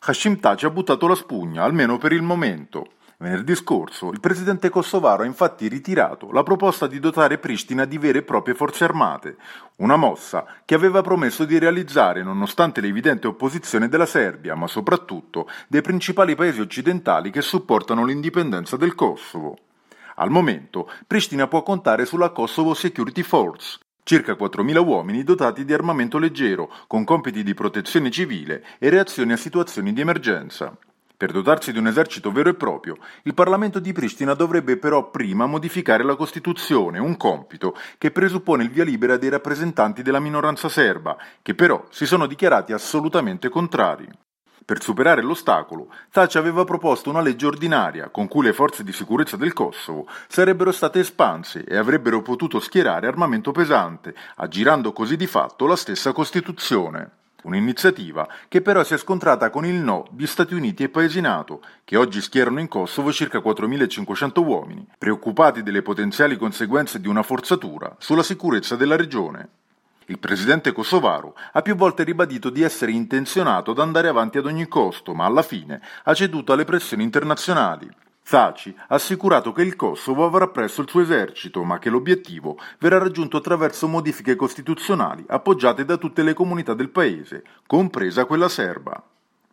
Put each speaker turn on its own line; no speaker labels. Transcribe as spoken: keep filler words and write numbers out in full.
Hashim Thaçi ha buttato la spugna, almeno per il momento. Venerdì scorso il presidente kosovaro ha infatti ritirato la proposta di dotare Pristina di vere e proprie forze armate, una mossa che aveva promesso di realizzare nonostante l'evidente opposizione della Serbia, ma soprattutto dei principali paesi occidentali che supportano l'indipendenza del Kosovo. Al momento Pristina può contare sulla Kosovo Security Force, circa quattromila uomini dotati di armamento leggero, con compiti di protezione civile e reazioni a situazioni di emergenza. Per dotarsi di un esercito vero e proprio, il Parlamento di Pristina dovrebbe però prima modificare la Costituzione, un compito che presuppone il via libera dei rappresentanti della minoranza serba, che però si sono dichiarati assolutamente contrari. Per superare l'ostacolo, Thaçi aveva proposto una legge ordinaria con cui le forze di sicurezza del Kosovo sarebbero state espanse e avrebbero potuto schierare armamento pesante, aggirando così di fatto la stessa Costituzione. Un'iniziativa che però si è scontrata con il no di Stati Uniti e Paesi NATO, che oggi schierano in Kosovo circa quattromilacinquecento uomini, preoccupati delle potenziali conseguenze di una forzatura sulla sicurezza della regione. Il presidente kosovaro ha più volte ribadito di essere intenzionato ad andare avanti ad ogni costo, ma alla fine ha ceduto alle pressioni internazionali. Thaçi ha assicurato che il Kosovo avrà presto il suo esercito, ma che l'obiettivo verrà raggiunto attraverso modifiche costituzionali appoggiate da tutte le comunità del paese, compresa quella serba.